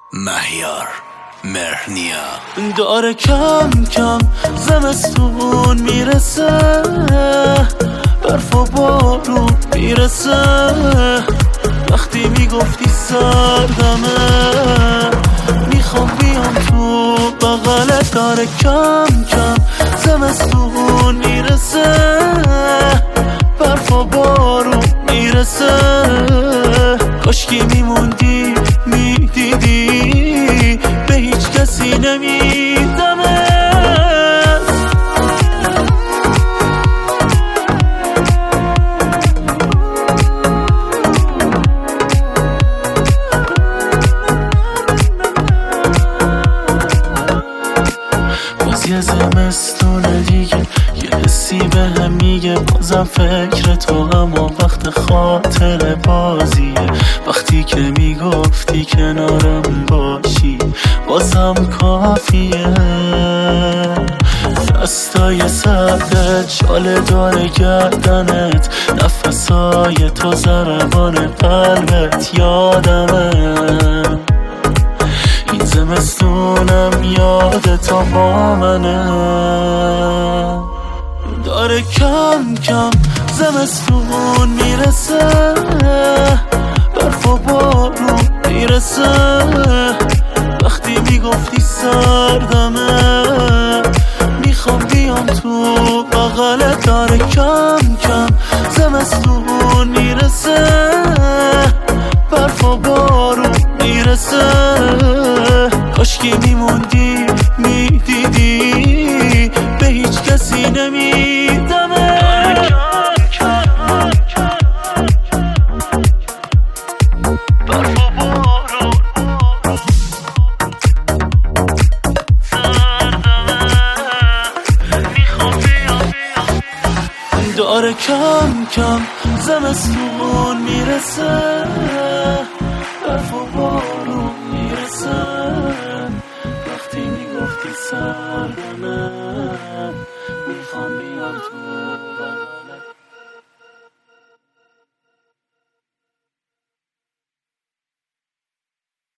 مهیار مرنیا داره کم کم زمستون میرسه، برف و بارون میرسه. وقتی میگفتی سردمه میخوام بیام تو بغلت. داره کم کم زمستون میرسه، برف و بارون میرسه. کاشکی میموندی میدیدی به هیچ کسی نمیدمه. باز یه زمستونه دیگه، یه حسی به هم میگه بازم فکر تو، اما وقت خاطر بازیه. وقتی که میگفتی کنارم باشی بازم کافیه. دستای سردت شال داره گردنت، نفسای تو ضربان قلبت یادمه. این زمستونم یاد تا با منه. داره کم کم زمستون میرسه، برف و بارون میرسه. وقتی میگفتی سردمه میخوام بیام تو بغلت. داره کم کم زمستون میرسه، برف و بارون میرسه. کاشکی میموندی میدیدی به هیچ کسی نمیدمه. برف و بارون سردمه میخوام بیام. داره کم کم زمستون میرسه، برف و